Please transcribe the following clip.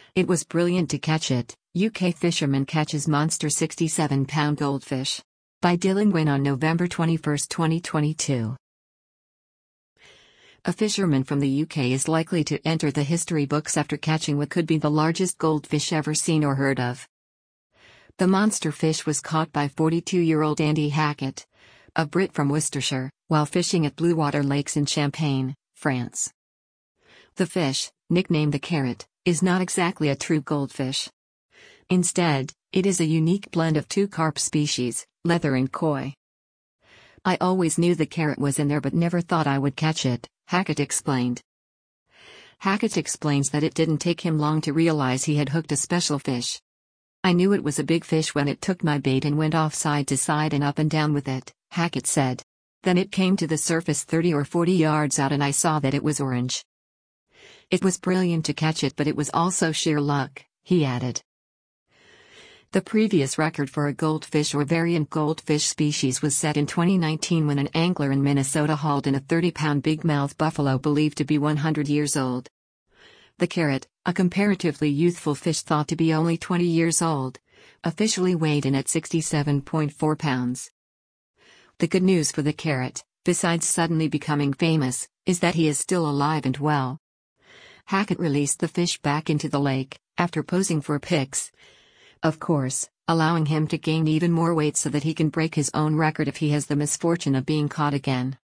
It was brilliant to catch it. UK fisherman catches monster 67-pound goldfish. By Dylan Gwynn on November 21, 2022. A fisherman from the UK is likely to enter the history books after catching what could be the largest goldfish ever seen or heard of. The monster fish was caught by 42-year-old Andy Hackett, a Brit from Worcestershire, while fishing at Bluewater Lakes in Champagne, France. The fish, nicknamed the carrot, is not exactly a true goldfish. Instead, it is a unique blend of two carp species, leather and koi. I always knew the carrot was in there but never thought I would catch it, Hackett explained. Hackett explains that it didn't take him long to realize he had hooked a special fish. I knew it was a big fish when it took my bait and went off side to side and up and down with it, Hackett said. Then it came to the surface 30 or 40 yards out and I saw that it was orange. It was brilliant to catch it, but it was also sheer luck, he added. The previous record for a goldfish or variant goldfish species was set in 2019 when an angler in Minnesota hauled in a 30-pound bigmouth buffalo believed to be 100 years old. The carrot, a comparatively youthful fish thought to be only 20 years old, officially weighed in at 67.4 pounds. The good news for the carrot, besides suddenly becoming famous, is that he is still alive and well. Hackett released the fish back into the lake, after posing for pics. Of course, allowing him to gain even more weight so that he can break his own record if he has the misfortune of being caught again.